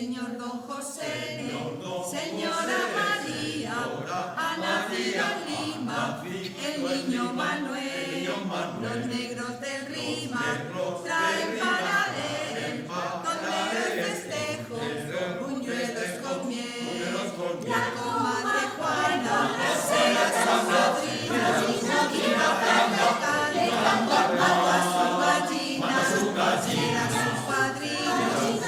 Señor Don José, Señora María, ha nacido en Lima el niño Manuel. Los negros del Rima traen para él tonteros festejos, buñuelos con miel. La comadre Juana será su madrina y va a mata a su gallina, será su padrino.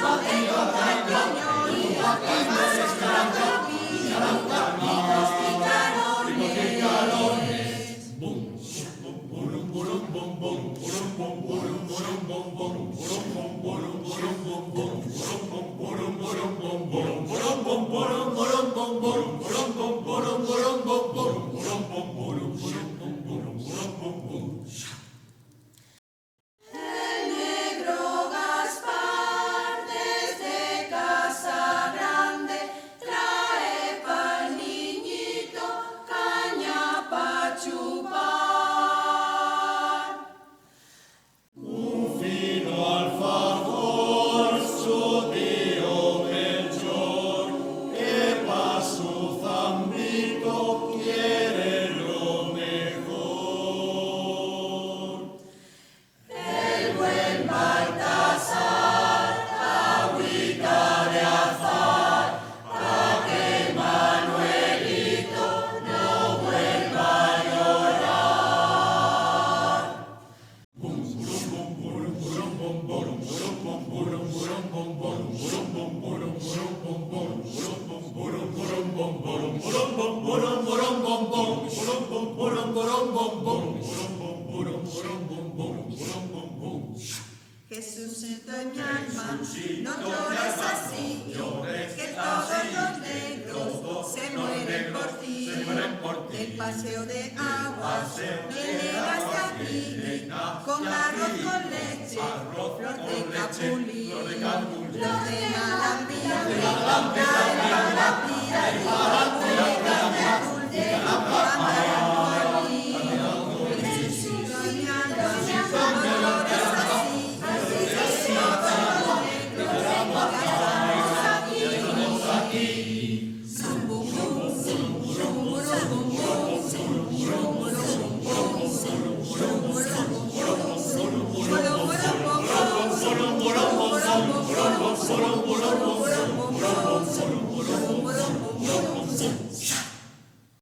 Jesucito en mi alma, no llores así, que todos los negros se mueren por ti. El paseo de aguas me llevaste aquí, con arroz con leche, flor de capulín, flor de malambía, la malambía, y la dulce,